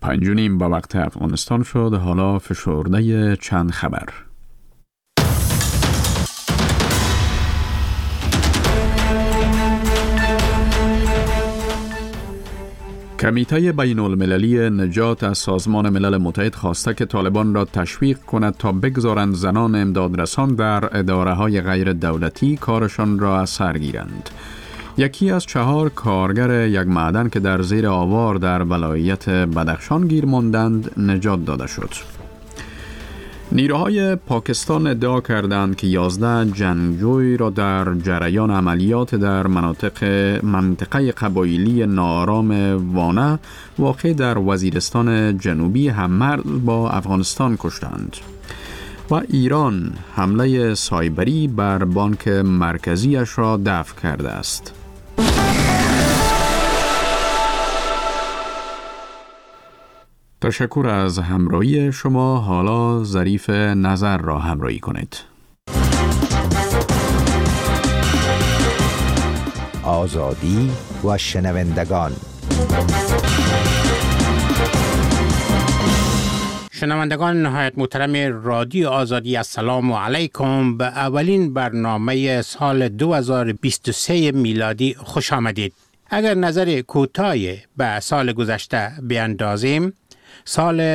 5:30 به وقت افغانستان شد. حالا فشرده چند خبر. کمیته بین المللی نجات از سازمان ملل متحد خواسته که طالبان را تشویق کند تا بگذارند زنان امدادرسان در اداره‌های غیر دولتی کارشان را از سر گیرند. یکی از 4 کارگر یک معدن که در زیر آوار در ولایت بدخشان گیر ماندند نجات داده شد. نیروهای پاکستان ادعا کردند که 11 جنگجوی را در جریان عملیات در منطقه قبایلی ناآرام وانه واقع در وزیرستان جنوبی هممرز با افغانستان کشتند. و ایران حمله سایبری بر بانک مرکزیش را دفع کرده است. تشکر از همراهی شما. حالا ظریف نظر را همراهی کنید. آزادی و شنوندگان. شنوندگان نهایت محترم رادیو آزادی، السلام علیکم. به اولین برنامه سال 2023 میلادی خوش آمدید. اگر نظر کوتاهی به سال گذشته بیاندازیم، سال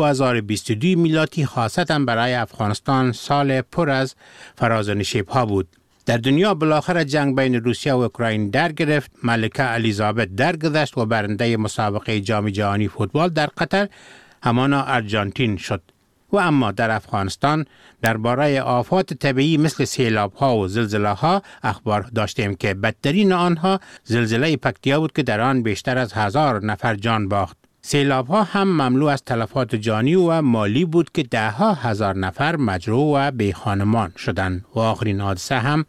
2022 میلادی خاصتاً برای افغانستان سال پر از فراز و نشیب‌ها بود. در دنیا بالاخره جنگ بین روسیه و اوکراین در گرفت، ملکه الیزابت درگذشت و برنده مسابقه جام جهانی فوتبال در قطر همانا آرژانتین شد. و اما در افغانستان درباره آفات طبیعی مثل سیلاب‌ها و زلزله‌ها اخبار داشتیم که بدترین آنها زلزله پکتیا بود که در آن بیشتر از 1000 نفر جان باخت. سیلاب‌ها هم مملو از تلفات جانی و مالی بود که 10,000 نفر مجروح و بیخانمان شدند و آخرین حادثه هم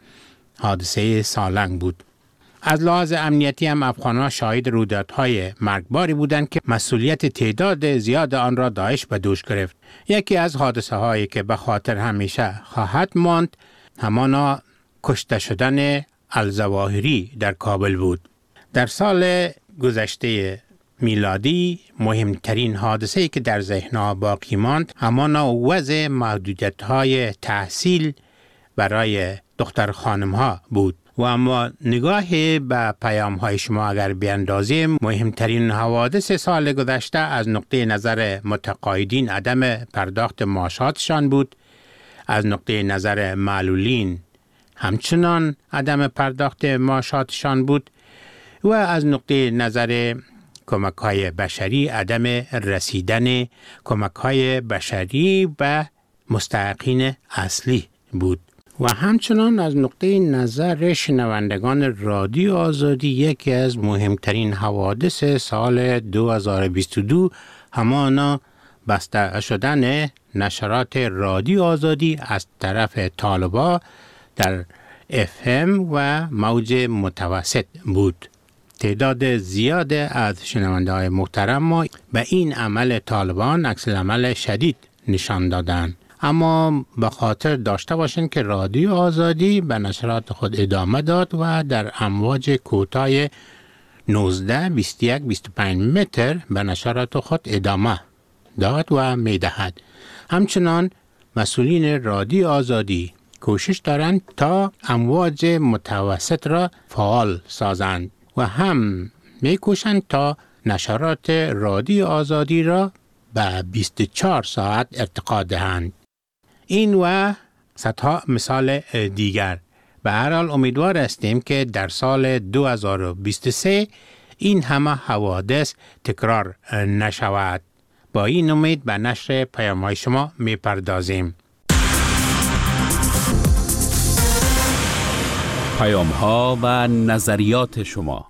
حادثه سالنگ بود. از لحاظ امنیتی هم افغان‌ها شاهد رویدادهای مرگباری بودند که مسئولیت تعداد زیاد آن را داعش به دوش گرفت. یکی از حادثه‌هایی که به خاطر همیشه خواهد ماند همانا کشته شدن الظواهری در کابل بود. در سال گذشته میلادی مهمترین حادثه‌ای که در ذهن‌ها باقی ماند همانا وضع محدودیت‌های تحصیل برای دختر خانم‌ها بود. و اما نگاه به پیام‌های شما اگر بیاندازیم، مهمترین حوادث سال گذشته از نقطه نظر متقاعدین عدم پرداخت معاشاتشان بود، از نقطه نظر معلولین همچنان عدم پرداخت معاشاتشان بود و از نقطه نظر کمک‌های بشری عدم رسیدن کمک‌های بشری به مستحقین اصلی بود. و همچنان از نقطه نظر شنوندگان رادیو آزادی یکی از مهمترین حوادث سال 2022 همانا بسته شدن نشرات رادیو آزادی از طرف طالبا در FM و موج متوسط بود. تعداد زیاد از شنونده های محترم ما به این عمل طالبان عکس العمل شدید نشان دادند. اما به خاطر داشته باشین که رادیو آزادی به نشرات خود ادامه داد و در امواج کوتاه 19 21 25 متر به نشرات خود ادامه داد و میدهد. همچنان مسئولین رادیو آزادی کوشش دارند تا امواج متوسط را فعال سازند و هم میکوشند تا نشرات رادیو آزادی را به 24 ساعت ارتقا دهند. این و صدها مثال دیگر. به هر حال امیدوار هستیم که در سال 2023 این همه حوادث تکرار نشود. با این امید به نشر پیام‌های شما می‌پردازیم. پیام‌ها و نظریات شما.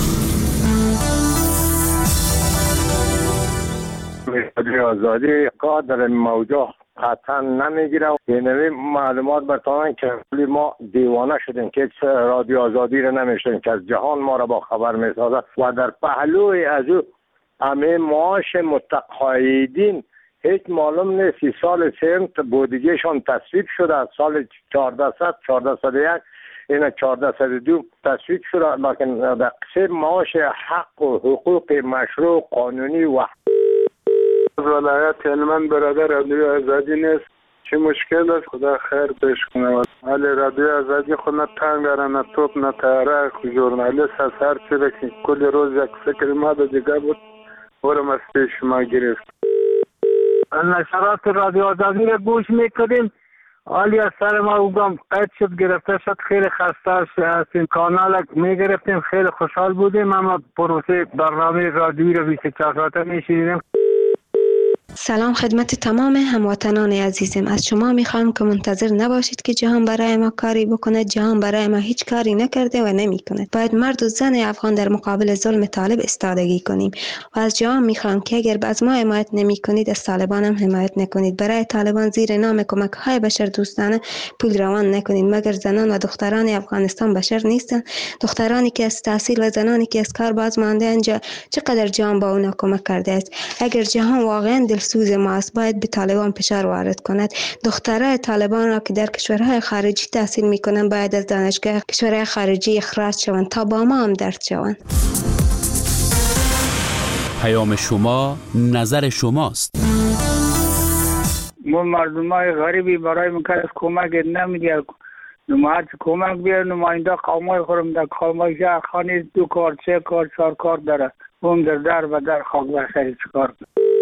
رادیو آزادی قادر موجه قطعا نمیگیره. یعنی معلومات برتانن که ما دیوانه شدیم که رادیو آزادی رو نمیشتیم که از جهان ما را با خبر میسازد و در پهلوی از او همه معاش متقاعدین هیچ معلوم نیست. سال سیم بودجهشان تصویب شده از سال 1401 این 1402 تصویب شده، لکن در قسم معاش حق و حقوق مشروع قانونی و ولایت هلمند برادر رادیو آزادی نیست. چه مشکل است؟ خدا خیر پیش کنه. ولی رادیو آزادی خود نه تنگ داره، نه توپ، نه تیاره. ژورنالیست از هر چی که کل روز یک فکر ما دیگه بود برم از پیش ما گرفت. نشرات رادیو آزادی رو گوش میکردیم. حالی از سر ما اوگم قید شد، گرفته شد. خیلی خسته هستیم. کانال میگرفتیم، خیلی خوشحال بودیم. اما پروسه برنامه رادیویی رو 24 ساعته میشیدیم. سلام خدمت تمام هموطنان عزیزم. از شما میخوام که منتظر نباشید که جهان برای ما کاری بکنه. جهان برای ما هیچ کاری نکرده و نمیکنه. باید مرد و زن افغان در مقابل ظلم طالب ایستادگی کنیم و از جهان میخوام که اگر از ما حمایت نمیکنید از طالبان هم حمایت نکنید. برای طالبان زیر نام کمک های بشر دوستانه پول روان نکنید، مگر زنان و دختران افغانستان بشر نیستن؟ دخترانی که از تحصیل و زنانی که از کار باز مانده انجا چقدر جهان با اونا کمک کرده است. اگر جهان واقعا دلسوز ما است باید به طالبان فشار وارد کند. دخترای طالبان را که در کشورهای خارجی تحصیل میکنن باید از دانشگاه کشورهای خارجی اخراج شوند تا با ما هم درد شوند. پیام شما نظر شماست. ما مردمای غریبی برای مکرس کمک نمیدید. نماید کمک بیار. نماینده قومای خورم در قومای شهر خانی 2 کار 3 کار 4 کار داره. اون در و در خاک بخشی چکار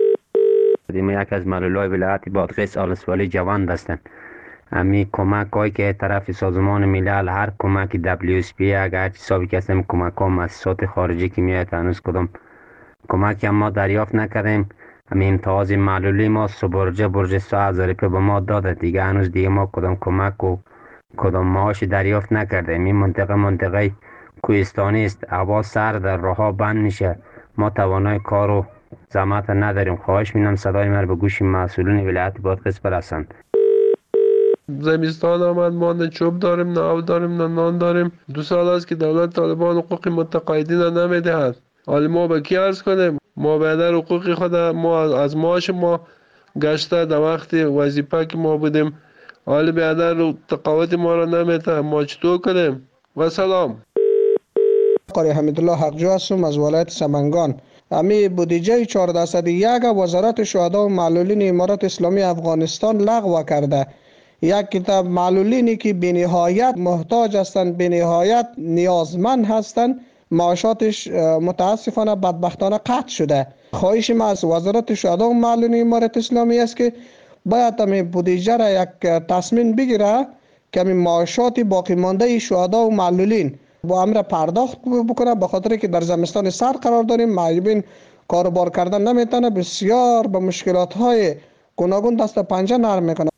ما یک از معلولای ولایت بادغیس آلسوالی جوان هستند. امی کمک هایی که طرف سازمان ملل هر کمک WSP اگر حسابی که هستیم کمک ها مؤسسات خارجی که میاد هنوز کدام کمک هم ما دریافت نکردیم. امی امتیاز معلولی ما برج 3000 روپیه به ما داده. دیگه هنوز دیگه ما کدام کمک و کدام معاش دریافت نکردیم. این منطقه کوهستانی است. هوا سرد، راهها بند میشه. ما توانای کار و زحمت نداریم. خواهش می‌کنم صدای من به گوش مسئولین ولایت بادغیس برسند. زمستان آمد، ما نه چوب داریم، نه آب داریم، نه نان داریم. 2 سال است که دولت طالبان حقوق متقاعدین را نمیدهد. حالا ما به کی عرض کنیم؟ ما بیادر حقوق خود ما از معاش ما گشته در وقت وظیفه که ما بودیم. حالا بیادر تقاعد ما را نمیده. ما چطور کنیم؟ و سلام. قاری حمیدالله حقجو هستم از ولایت سمنگان. امی بودجه 1401 وزارت شهدا و معلولین امارات اسلامی افغانستان لغو کرده. یک کتاب معلولینی که بی‌نهایت محتاج هستند، بی‌نهایت نیازمند هستند، معاشاتش متاسفانه بدبختانه قطع شده. خواهش ما از وزارت شهدا و معلولین امارات اسلامی است که باید امی بودجه را یک تصمیم بگیره که امی معاشات باقی مانده شهدا و معلولین با امر پرداخت بکنه، به خاطر که در زمستان سر قرار داریم. معیوبین کاروبار کردن نمیتونه، بسیار به مشکلات های گوناگون دست پنجه نرم میکنه.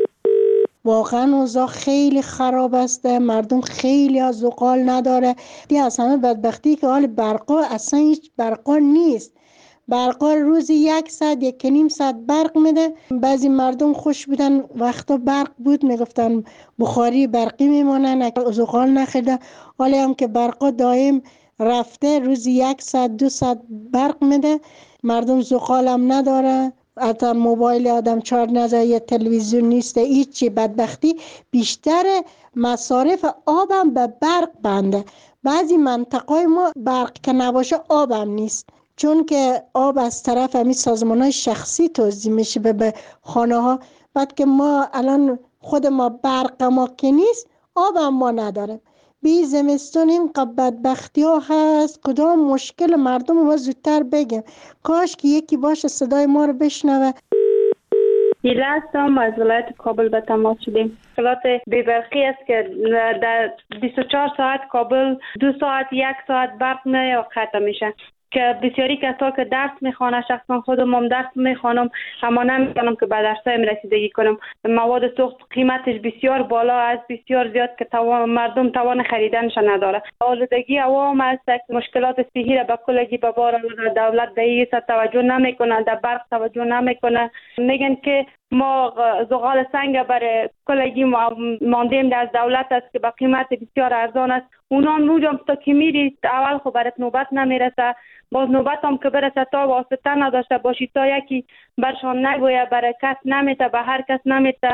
واقعا اوضاع خیلی خراب است. مردم خیلی از زغال نداره. دی از همه بدبختی که حال برقا اصلا هیچ برقا نیست. برقا روزی 1 ساعت 1.5 ساعت برق میده. بعضی مردم خوش بودن وقتا برق بود میگفتن بخاری برقی میمونن، زغال نخیده. حالا هم که برقا دائم رفته روزی 1 ساعت 2 ساعت برق میده. مردم زغال هم نداره. حتی موبایل آدم چارج نزده، یه تلویزیون نیست، هیچی. بدبختی بیشتر مصارف آبم به برق بنده. بعضی منطقه ما برق که نباشه آبم نیست، چون که آب از طرف همین سازمان‌های شخصی توزیع میشه به خانه ها. بعد که ما الان خود ما برق ما که نیست، آب هم ما نداریم. بی زمستون این بدبختی ها هست. کدام مشکل مردم ما زودتر بگیم. کاش که یکی باشه صدای ما رو بشنوه. دیله هستم از ولایت کابل به تماس شدیم. مشکلات بی‌برقی است که در 24 ساعت کابل 2 ساعت 1 ساعت برق نه قطع میشه، که بسیاری کسا که درس میخوانه، شخصا خودم هم درس میخوانم اما نمیتونم که به درسایم رسیدگی کنم. مواد سوخت قیمتش بسیار بالا است، بسیار زیاد که مردم توان خریدنش نداره. آلودگی عوام است، مشکلات صحی را به کلگی به بار دولت به این توجه نمیکنه، در برق توجه نمیکنه. میگن که ما زغال سنگ برای کلگی ماندیم در دولت است که به قیمت بسیار ارزان است. اونا موجم تا که میری اول خب برات نوبت نمیرسه، باز نوبت هم که برسه تا واسطه نداشته باشی، تا یکی برشان نگویه، برای کس نمیته، به هر کس نمیته.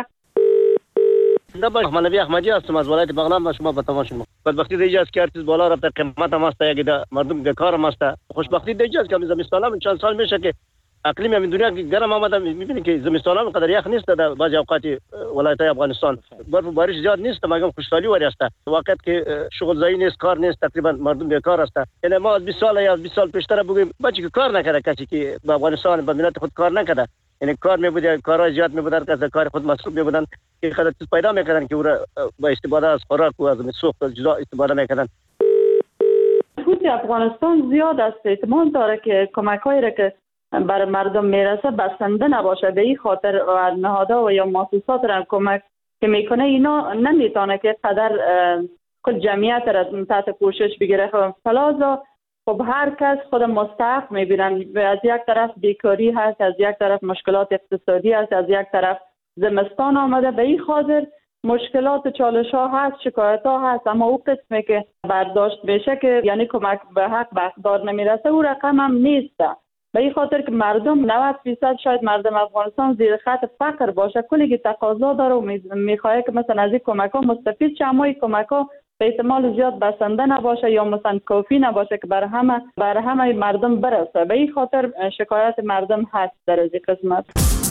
من نبی احمدی هستم از ولایت بغلان و شما به تماس شما. بدبختی دیگه است که ارتش بالا رفته، قیمت هم است، یک مردم بیکار هم است. خوشبختی دیگه است که زمستان هم چند سال میشه که اقلیم همین دنیا گرم آمده، میبینید که زمستان هم قدر یخ نیست در بعضی اوقات ولایت‌های افغانستان. برف و بارش زیاد نیست، مگم خوشحالی وری است. وقت که شغل زایی نیست، کار نیست، تقریبا مردم بیکار است. یعنی ما از 20 سال یا 20 سال پیشتر بگیم بچه که کار نکرده، کسی که به افغانستان به ملت خود کار نکرده، یعنی کار میبوده، کارهای زیاد میبودن که از کار خود مصروف میبودن که خود چیز پیدا میکردن که او را با استفاده از خوراک و از سوخت جدا استفاده میکردن. حکومت افغانستان زیاد است احتمال داره که کمک‌هایی را که برای مردم میرسه بسنده نباشه. به این خاطر نهادها و یا مؤسسات را کمک که میکنه اینا نمیتونه که قدر کل جمعیت را تحت پوشش بگیره. فلازا خب هر کس خود مستحق میبینن. از یک طرف بیکاری هست، از یک طرف مشکلات اقتصادی هست، از یک طرف زمستان آمده. به این خاطر مشکلات چالش ها هست، شکایت ها هست، اما او قسمی که برداشت بشه که یعنی کمک به حق به اقدار نمیرسه او رقم هم نیست. به این خاطر که مردم 90% شاید مردم افغانستان زیر خط فقر باشه، کلی که تقاضا داره و میخواه که مثلا از این کمک ها مستفید شه، اما این کمک ها به احتمال زیاد بسنده نباشه یا مثلا کافی نباشه که برای همه مردم برسه. به این خاطر شکایت مردم هست در از این قسمت.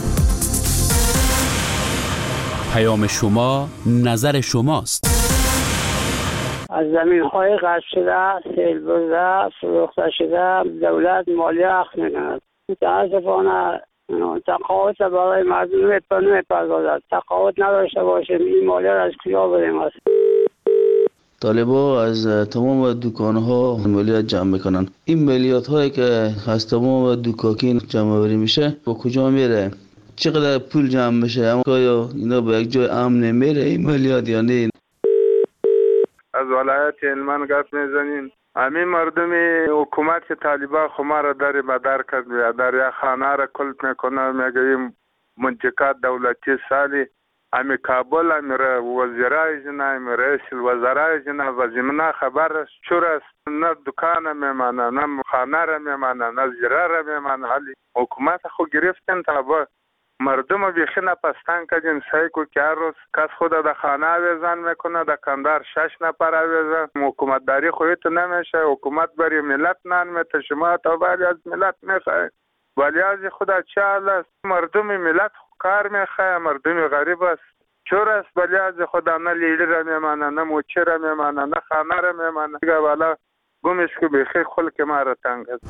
پیام شما نظر شماست. از زمین‌های غصب شده، سیل برده، فروخته شده، دولت مالیه اخذ می‌کند. متاسفانه تقاعد برای مردم نمی‌پردازد. تقاعد نداشته باشیم این مالیه را از کجا بدیم است؟ طالبا از تمام دکان‌ها مالیات جمع میکنن. این مالیات هایی که از تمام دکاکین جمع آوری میشه با کجا میره؟ چقدر پول جمع میشه؟ اما آیا اینا به یک جای امن نمیره این مالیات یا نه؟ از ولایت هلمند گپ میزنین. همین مردم حکومت که طالبان خما را در مدار کرد، در یک خانه را کلپ میکنه، میگه منطقه دولتی سالی امی کابل امی وزیرای جنا امی رئیس الوزرای جنا و زمینه خبر چور است، نه دکان میمانه، نه خانه را میمانه، نه زیره را میمانه. حالی حکومت خو گرفتن تا با مردم بیخی نپستن کردین. سعی کو که هر روز کس خود در خانه آویزان میکنه، در کندار 6 نفر آویزان. حکومت داری خودت نمیشه، حکومت برای ملت نان میته، شما تا ولی از ملت میخواه، ولی از خدا چه حال است؟ مردم ملت کار میخواه، مردم غریب است. چور است ولی از خدا نه لیلی را میمانه، نه موچه را میمانه، نه خانه را میمانه. دیگه والا گمش که بیخی خلق ما را تنگ است.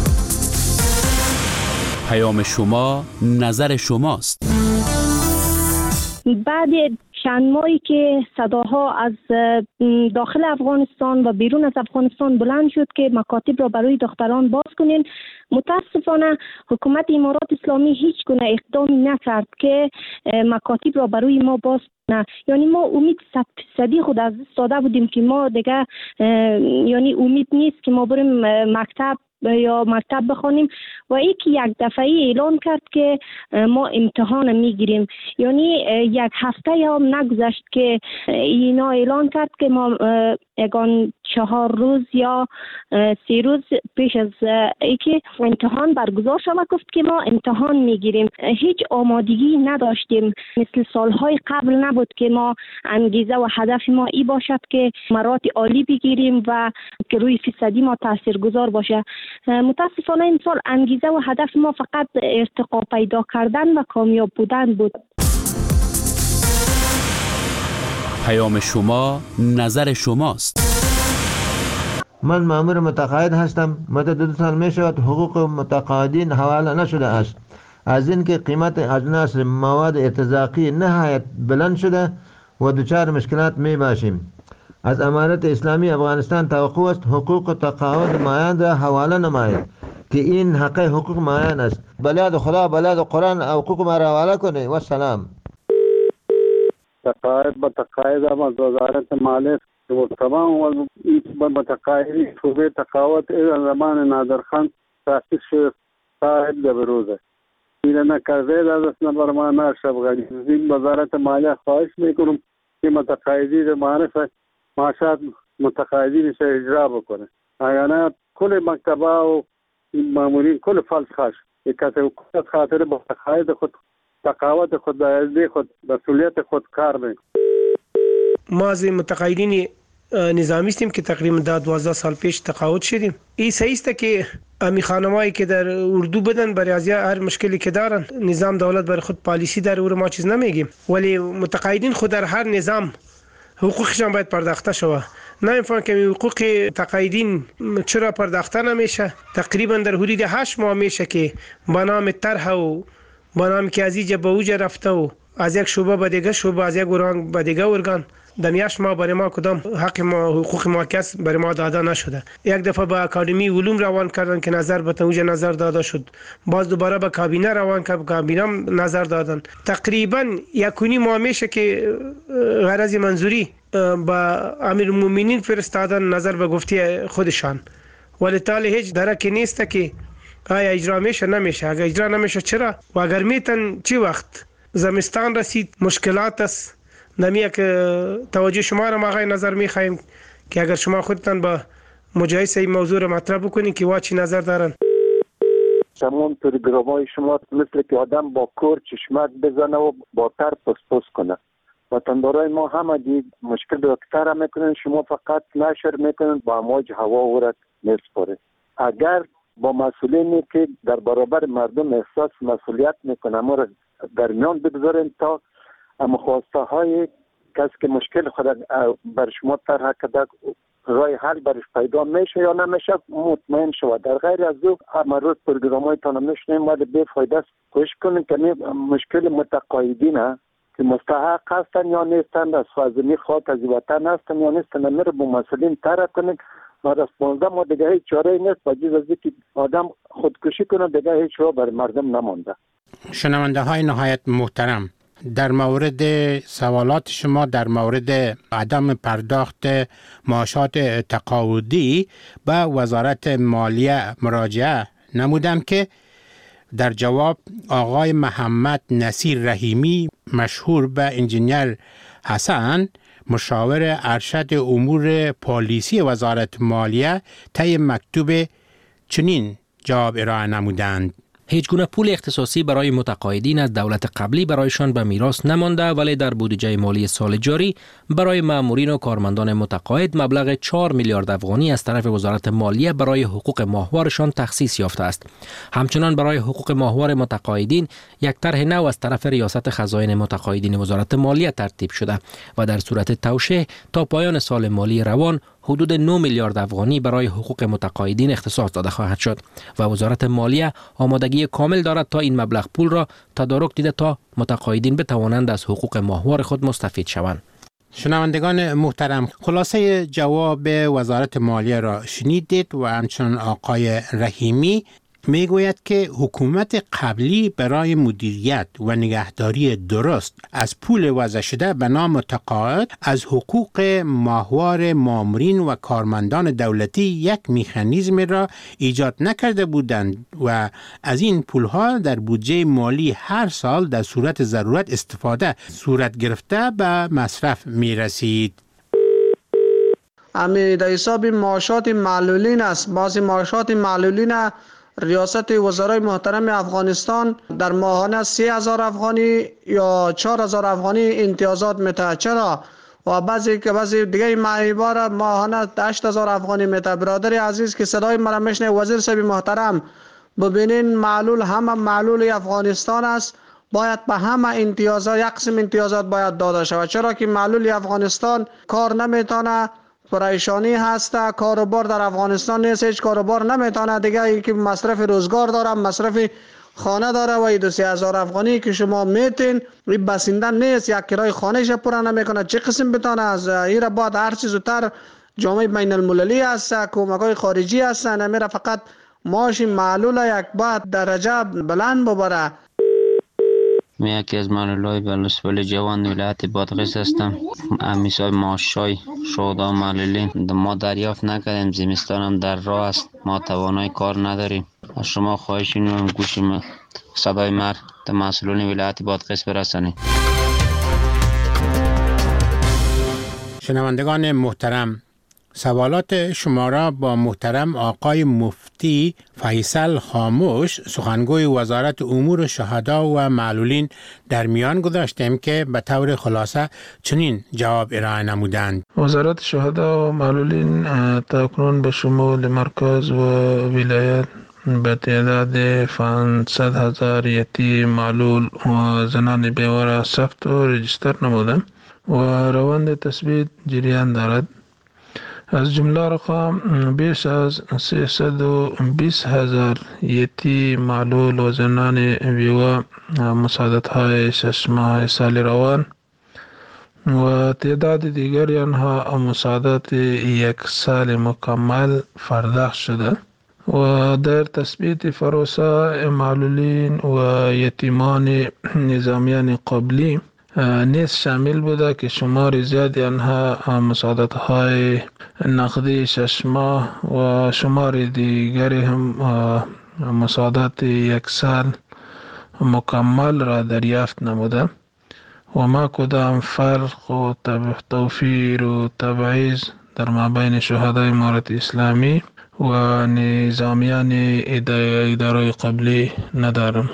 پیام شما نظر شماست. بعد چند ماهی که صداها از داخل افغانستان و بیرون از افغانستان بلند شد که مکاتب را برای دختران باز کنین، متاسفانه حکومت امارات اسلامی هیچ گونه اقدامی نکرد که مکاتب را برای ما باز کنه. یعنی ما امید 100% خود از دست داده بودیم که ما دیگه یعنی امید نیست که ما بریم مکتب بخوانیم و یکی یک دفعه اعلان کرد که ما امتحان میگیریم. یعنی یک هفته هم نگذشت که اینا اعلان کرد که ما اگان 4 روز یا 3 روز پیش از اینکه امتحان برگزار شود گفت که ما امتحان میگیریم. هیچ آمادگی نداشتیم، مثل سالهای قبل نبود که ما انگیزه و هدف ما ای باشد که مراتب عالی بگیریم و که روی فیصدی ما تاثیرگذار باشه. متاسفانه این سال انگیزه و هدف ما فقط ارتقا پیدا کردن و کامیاب بودن بود. پیام شما نظر شماست. من مأمور متقاعد هستم. مدت 2 سال می شود حقوق متقاعدین حواله نشده است. از اینکه قیمت اجناس مواد ارتزاقی نهایت بلند شده و دچار مشکلات می باشیم. از امارت اسلامی افغانستان توقع است حقوق تقاعد مایان را حواله نماید که این حق حقوق مایان است. بلاد خدا، بلاد قرآن حقوق ما را حواله کنه. و سلام. تقاعد با تقاعد هم از وزارت مالیه و تمام متقاعدین صوبه تقاعد زمان نادرخان تاسیس شد صاحب به بروزه این نکرده از نمبر ما ناشب غنی این وزارت مالیه خواهش میکنم که متقاعدین معرفت معاشات متقاعدین سے اجرا بکنه. اگر کل مکتبه و مامورین کل فلس خاش یک حکومت خاطر با تقاعد خود تقاعد خود دایزده خود مسئولیت خود کار میکنه. ما از متقاعدین نظامی هستیم که تقریبا 12 سال پیش تقاعد شدیم. این صحیح است که امی خانمایی که در اردو بدن برای از هر مشکلی که دارن، نظام دولت برای خود پالیسی داره و ما چیز نمیگیم، ولی متقاعدین خود در هر نظام حقوقشان باید پرداخته شود. نمیفهم که حقوق تقاعدین چرا پرداخته نمیشه. تقریبا در حدود 8 ماه میشه که با نام طرح و با نام که از اینجا به اوجا رفته و از یک شعبه به دیگه شعبه، از یک ارگان به دیگه ارگان، در 8 ماه برای ما کدام حق ما حقوق ما کس برای ما داده نشده. یک دفعه به اکادمی علوم روان کردن که نظر به اوجا نظر داده شد، باز دوباره به کابینه روان کرد، کابینه نظر دادن. تقریبا 1.5 ماه میشه که غرض منظوری با امیرالمومنین فرستادن نظر به گفته خودشان، ولی تالی هیچ درکی نیست که آیا اجرا میشه نمیشه. اگر اجرا نمیشه چرا؟ و اگر میتن چی وقت؟ زمستان رسید، مشکلات است. نمیه که توجه شما را ما آقای نظر میخوایم که اگر شما خودتان با مجایسه این موضوع را مطرح بکنید که چی نظر دارن. تمام پروگرام‌های شما مثل که آدم با کور چشمک بزنه و با تر پس کنه. وطندارای ما همه دید مشکل دکتر هم میکنن، شما فقط نشر میکنن با امواج هوا ورد میسپاره. اگر با مسئولینی که در برابر مردم احساس مسئولیت میکنن ما را در میان بگذارین تا خواسته های کسی که مشکل خود بر شما طرح کرده رای حل برش پیدا میشه یا نمیشه مطمئن شود. در غیر از او همه روز پروگرام تان میشنیم ولی بی فایده است. کوشش کنیم که مشکل متقاعدین که مستحق هستن یا نیستن، از خازنی خاک از وطن هستن یا نیستن، میره با مسئولین طرح کنید. بعد از 15 ماه دیگه هیچ چاره نیست با جز از اینکه آدم خودکشی کنه، دیگه هیچ راه بر مردم نمانده. شنونده های نهایت محترم، در مورد سوالات شما در مورد عدم پرداخت معاشات تقاعدی به وزارت مالیه مراجعه نمودم که در جواب آقای محمد نصیر رحیمی مشهور به انجینیر حسن مشاور ارشد امور پالیسی وزارت مالیه طی مکتوب چنین جواب ارائه نمودند: هیچ گونه پول اختصاصی برای متقاعدین از دولت قبلی برایشان به میراث نمانده، ولی در بودجه مالی سال جاری برای مامورین و کارمندان متقاعد مبلغ 4 میلیارد افغانی از طرف وزارت مالیه برای حقوق ماهوارشان تخصیص یافته است. همچنان برای حقوق ماهوار متقاعدین یک طرح نو از طرف ریاست خزائن متقاعدین وزارت مالیه ترتیب شده و در صورت توشیح تا پایان سال مالی روان حدود 9 میلیارد افغانی برای حقوق متقاعدین اختصاص داده خواهد شد و وزارت مالیه آمادگی کامل دارد تا این مبلغ پول را تدارک دیده تا متقاعدین بتوانند از حقوق ماهوار خود مستفید شوند. شنوندگان محترم، خلاصه جواب وزارت مالیه را شنیدید و همچنان آقای رحیمی میگوید که حکومت قبلی برای مدیریت و نگهداری درست از پول وضع شده به نام تقاعد از حقوق ماهوار مامورین و کارمندان دولتی یک مکانیزم را ایجاد نکرده بودند و از این پولها در بودجه مالی هر سال در صورت ضرورت استفاده صورت گرفته به مصرف می رسید. امی در حساب معاشات معلولین است. بعضی معاشات معلولین ریاست وزرای محترم افغانستان در ماهانه 3000 افغانی یا 4000 افغانی امتیازات میده. چرا؟ و بعضی دیگه معیبار ماهانه 8000 افغانی میده. برادر عزیز که صدای مرا میشنه، وزیر صاحب محترم ببینین معلول همه معلول افغانستان است، باید به همه امتیازات یک قسم امتیازات باید داده شود. چرا که معلول افغانستان کار نمیتونه، پریشانی هست، کاروبار در افغانستان نیست، هیچ کاروبار نمیتونه دیگه، ای که مصرف روزگار داره، مصرف خانه داره و 23000 افغانی که شما میتین این بسنده نیست، یک کرای خانهش پورا نمیکنه. چه قسم بتونه از ایره بعد هر چیز زودتر جامعه بین المللی است، کمک‌های خارجی است، نمیره فقط معاش معلول یک بعد درجه بلند ببره. من یکی از معلولای بلوچستان جوان ولایت بادغیس هستم. امیسای معاشای شهدا معلولین ما دریافت نکردیم، زمستان هم در راه است، ما توانای کار نداریم. از شما خواهش می‌کنم گوش صدای مر به مسئولین ولایت بادغیس برسانید. شنوندگان محترم، سوالات شما را با محترم آقای مفتی فیصل خاموش سخنگوی وزارت امور شهدا و معلولین در میان گذاشتیم که به طور خلاصه چنین جواب ارائه نمودند. وزارت شهدا و معلولین تاکنون به شمول مرکز و ولایت به تعداد 500,000 یتیم، معلول و زنان بیواره ثبت و رجیستر نموده و روند تثبیت جریان دارد. از جمله رقم بیش از 320,000 یتیم، معلول و زنان بیوه مساعدت های 6 ماه سال روان و تعداد دیگری آنها مساعدت 1 سال مکمل پرداخت شده و در تثبیت پروسه معلولین و یتیمان نظامیان قبلی نیز شامل بوده که شمار زیادی آنها مساعدت های نقدی 6 ماه و شمار دیگری هم مساعدت 1 سال مکمل را دریافت نموده و ما کدام فرق و توفیر و تبعیض در مابین شهدای امارت اسلامی و نظامیان اداره قبلی ندارم.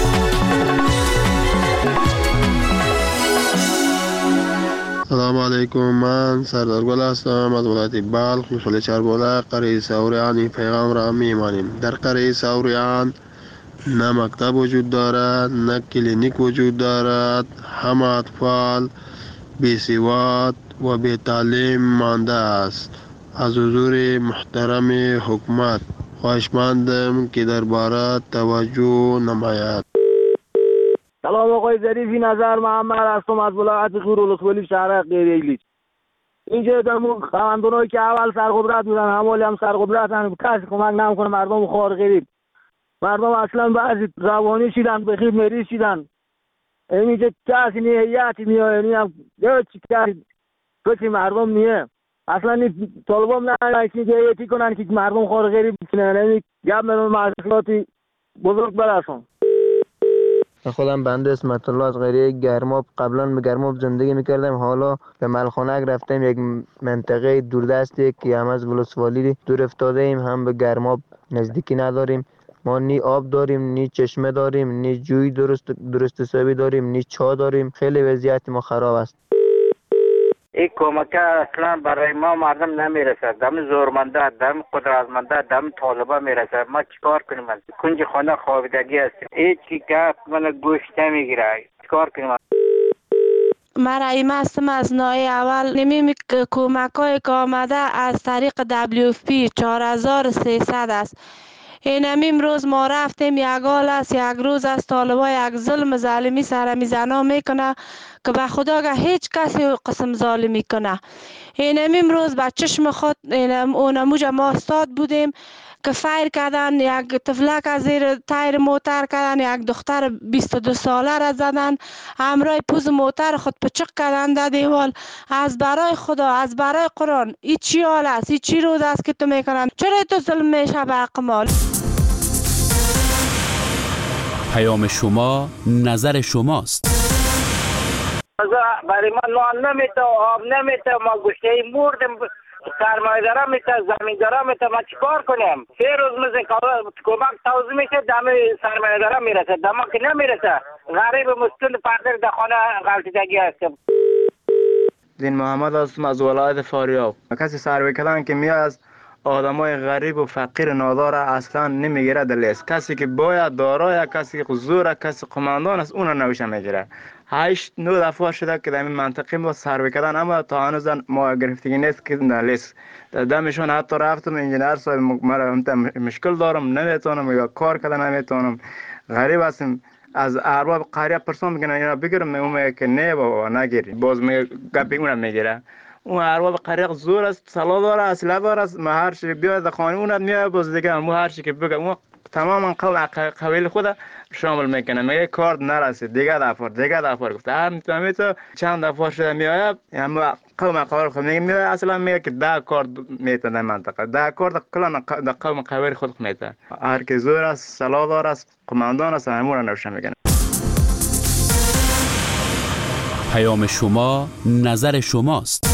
سلام علیکم، من سردار گل هستم از ولایت بلخ، محل چربوله، قریه سوریان. پیغام را میمانیم. در قریه سوریان نه مکتب وجود دارد، نه کلینیک وجود دارد. همه اطفال بی‌سواد و بی تعلیم مانده است. از حضور محترم حکومت خواهشمندم که درباره توجه نماید. سلام آقای ظریفی، نظر محمد هستم از ولایت غور ولسوالی شهر غیریلیچ. اینجا دارم خواهندونایی که اول سرقدرت بودن همالی هم سرقدرتن، کسی کمک نمیکنه مردم خوار غریب. مردم اصلا بعضی روانی شدن، بخیر مریض شدن. اینجا کسی نیه، هیئتی میاد، یعنی هم کسی مردم نیه. اصلا این طالبان نه که هیئتی کنن که مردم خوار غریب بکنن. یعنی گپ میدونم محصولاتی بزرگ برسون. خودم بنده اسمت الله از قریه گرماب. قبلا به گرماب زندگی میکردم، حالا به ملخانک رفتیم، یک منطقه دوردستی که هم از ولسوالی دور افتاده ایم. هم به گرماب نزدیکی نداریم. ما نی آب داریم، نی چشمه داریم، نی جوی درست حسابی داریم، نی چا داریم. خیلی وضعیت ما خراب است. این کمک اصلا برای ما مردم نمیرسه. دم زورمنده، دم قدرتمنده، دم طالبا میرسه. ما چیکار کنیم؟ کنج خانه خوابیدگی هستیم. هیچ کی گفت من گوش نمیگیره. چیکار کنیم؟ من رحیمه هستم از نای اول. نمیم کمک های که آمده از طریق WFP 4300 است. این امروز ما رفتیم، یک حال است، یک روز است، طالبا یک ظلم ظالمی سر میزنا میکنه که به خدا که هیچ کسی قسم ظالمی کنه. این امروز به چشم خود اونموجه ما استاد بودیم که فایر کردن، یک طفلک از زیر تایر موتر کردن، یک دختر 22 ساله را زدن، همراه پوز موتر خود پچق کردن در دیوال. از برای خدا، از برای قرآن، این چی حال است؟ این چی روز است که تو میکنن؟ چرا تو ظلم میشه به حق مال؟ پیام شما نظر شماست. برای ما نان نمیته، آب نمیته، ما گوشته مردم، سرمایه‌دارا میته، زمیندارا میته، ما چیکار کنیم؟ 3 روز مثل کمک توزیع میشه، دم سرمایه‌دارا میرسه، دم که نمیرسه. غریب مستون پردر در خانه غلطیدگی هستیم. دین محمد هستم از ولایت فاریاب. کسی سروی کردن که میاد از آدمای غریب و فقیر نادار اصلا نمیگیره دلیست. کسی که باید دارای، کسی که زوره، کسی قماندان است، اون نوشه میگیره. 8-9 دفعه شده که در این منطقه ما سروی کردن، اما تا هنوز ما گرفتگی نیست که دلیست. دمشون حتی رفتم انجینر صاحب مشکل دارم، نمیتونم یا کار کردن نمیتونم، غریب هستم. از ارباب قریه پرسون میگن اینا بگیرم، میگم که نه بابا نگیری، باز گپی اونم میگیره. اون ارباب قریه زور است، سلا داره، اصلا داره، ما هر چی بیاد خانه اونم میاد، باز دیگه مو هر چی که بگم اون تماما قبیل خود شامل میکنه. میگه کارت نرسید، دیگه دفعه گفته هر میتونم تو چند دفعه شده میاد، اما قوم قبیل خود میگه اصلا میگه که 10 کارت میتونه منطقه 10 کارت کلا قوم قبیل خود میتونه. هر کی زور است، سلا داره است، قماندان است، همون رو نوشه میکنه. پیام شما نظر شماست.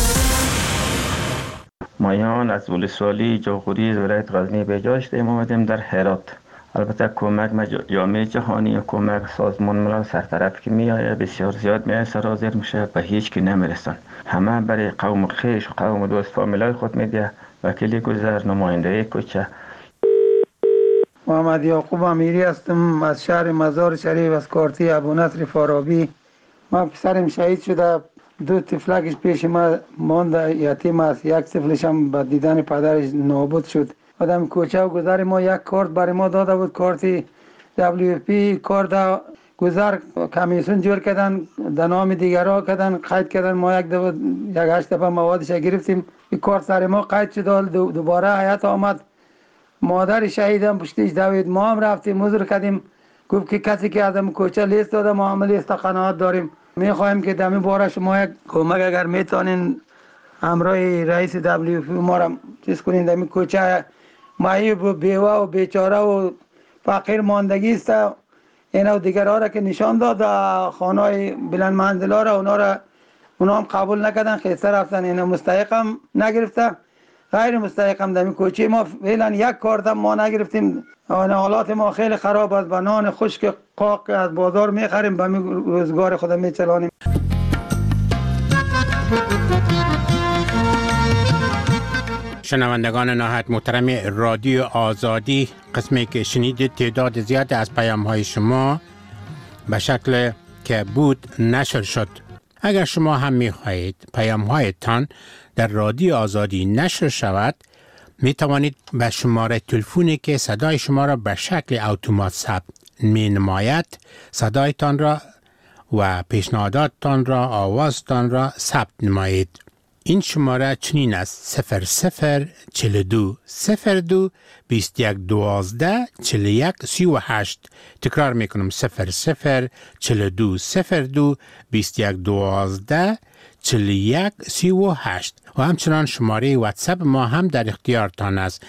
مایان از ولسوالی جاغوری ولایت غزنی به جا هستیم. اومدیم در هرات. البته کمک جامعه جهانی و کمک سازمان ملل سرطرف که میآید بسیار زیاد میآید سرازیر میشه و هیچ کی نمیرسن. همه برای قوم خیش و قوم دوست فامیلای خود میده. وکیل گذر، نماینده کوچه. محمد یعقوب امیری هستم از شهر مزار شریف از کارتی ابونصر فارابی. ما پسرم شهید شده، 2 طفلکش پیش ما مانده یتیم است، 1 طفلش هم به دیدن پدرش نابود شد. آدم کوچه و گذر ما 1 کارت برای ما داده بود، کارتی WFP کارت گذر کمیسیون جور کردن، در نام دیگرها کردن، قید کردن. ما 8 دفعه موادش گرفتیم، این کارت سر ما قید شد. دوباره حیات آمد، مادر شهیدم پشتیش دوید. ما هم رفتیم حضور کردیم، گفت که کسی که آدم کوچه لیست داده ما هم لیست قناعت داریم. میخوایم که دمی باره شما یک کمک اگر میتونین همراه رئیس WFP ما را چیز کنین. دمی کوچه معیوب و بیوه و بیچاره و فقیر ماندگی است. اینا و دیگرها را که نشان داد خانه‌های بلند منزلا را، اونا هم قبول نکردن، خیسته رفتن. اینا مستحق هم نگرفته، غیر مستحق هم. دمی کوچه ما فعلا 1 کارت هم ما نگرفتیم. حالات ما خیلی خراب است، با نان خشک قاق از بازار میخریم، به روزگار خود میچلانیم. شنوندگان نهایت محترم رادیو آزادی، قسمی که شنیدید تعداد زیاد از پیام های شما به شکل که بود نشر شد. اگر شما هم میخواهید پیام هایتان در رادیو آزادی نشر شود، می توانید به شماره تلفنی که صدای شما را به شکل اتومات ثبت می نماید صدایتان را و پیشنهاداتتان را، آوازتان را ثبت نمایید. این شماره چنین است: 0042 02 21 12 41 38. تکرار میکنم: 0042 02 21 12 41 38. و همچنان شماره واتساپ ما هم در اختیارتان است: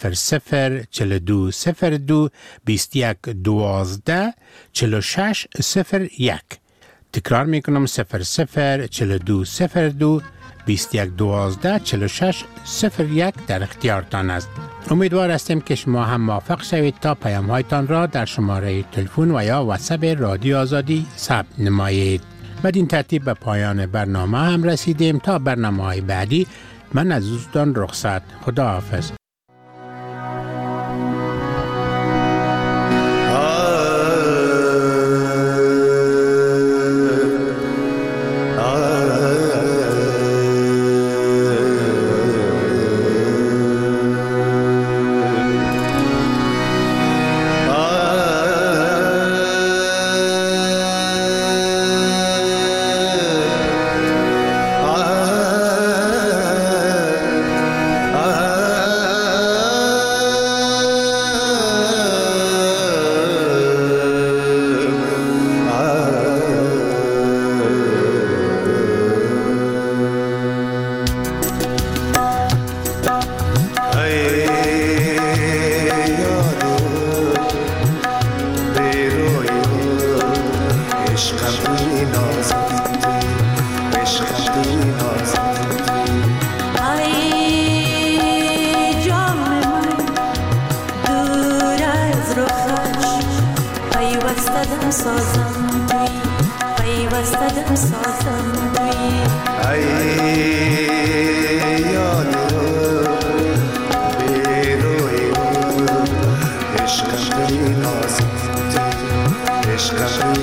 0042 02 21 12 46 01. تکرار میکنم: 0042 02 21 12 46 01 در اختیارتان است. امیدوار هستیم که شما هم موفق شوید تا پیام هایتان را در شماره تلفن و یا واتساپ رادیو آزادی ثبت نمایید. بدین ترتیب به پایان برنامه هم رسیدیم. تا برنامه‌های بعدی من از دوستان رخصت. خدا حافظ. عشق